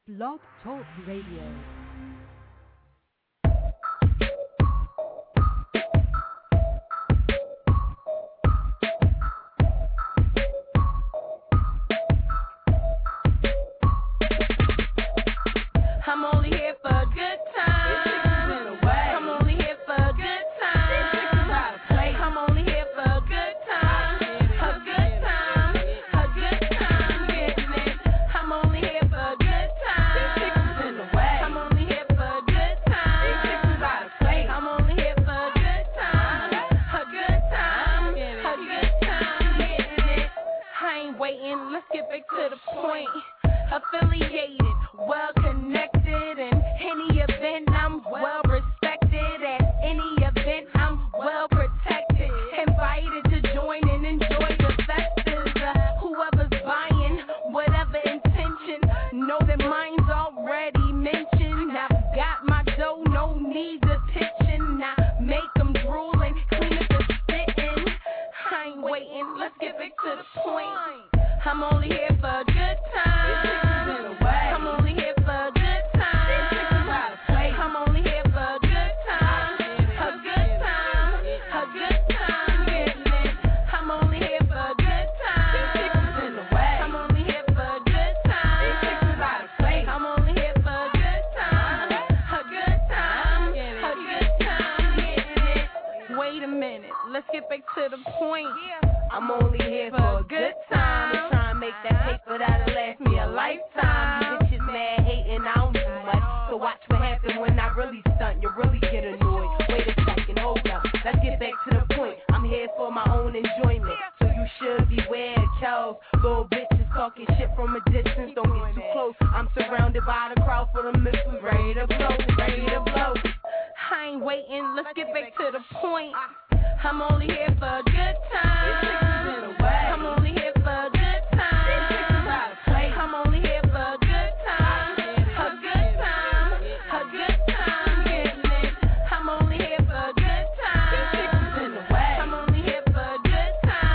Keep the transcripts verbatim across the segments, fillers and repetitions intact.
Blog Talk Radio. I'm only here for a good time. I'm only here for a good time. I'm only here for a good time. A good time. A good time. Getting it. I'm only here for a good time. I'm only here for a good time. I'm only here for a good time. A good time. A good time. Getting it. I ain't waiting. Let's get back to the point. Affiliated, well connected, in any event I'm well respected. At any event I'm well protected. Invited to join and enjoy the festives. Uh, whoever's buying, whatever intention, know that mine's already mentioned. I've got my dough, no need to pitching. I make them drool and clean up the spitting. I ain't waiting, let's get back to the point. I'm only here for a good time. I'm only here for a good time. I'm only here for a good time. A good time. A good time. Getting it. I'm only here for a good time. I'm only here for a good time. I'm only here for a good time. A good time. A good time. Getting it. Wait a minute. Let's get back to the point. I'm only here for a good time. Trying to make that paper that'll last me a lifetime. You bitches mad, hating, I don't do much. So watch what happens when I really stunt. You really get annoyed. Wait a second, hold up. Let's get back to the point. I'm here for my own enjoyment. So you should beware, Charles. Little bitches talking shit from a distance. Don't get too close. I'm surrounded by the crowd for the missiles. Ready to blow, ready to blow. I ain't waiting. Let's get back to the point. I'm only here for a good time. I'm only here for a good time. I'm only here for a good time. A good time. A good time. Getting it. I'm only here for a good time. I'm only here for a good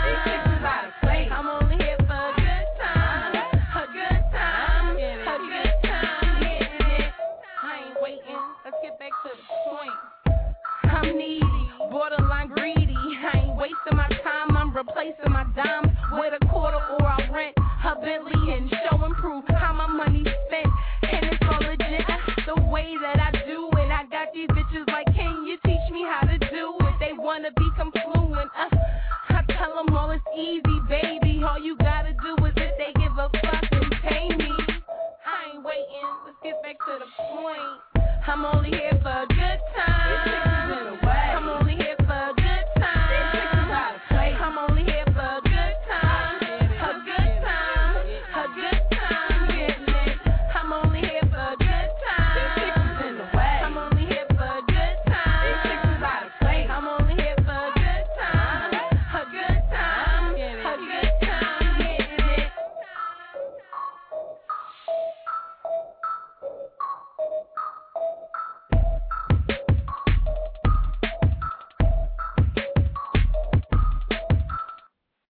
time. I'm only here for a good time. A good time. A good time. Getting it. I ain't waiting. Let's get back to the point. I'm needy, borderline greedy. I ain't wasting my time. I'm replacing my dimes with a quarter or I rent a Bentley and show and prove how my money's spent. And it's all legit. That's the way that I do it. I got these bitches like, can you teach me how to do it? They wanna become fluent. Uh, I tell them all it's easy, baby. All you gotta do is if they give a fuck and pay me. I ain't waiting. Let's get back to the point. I'm only here for a good time.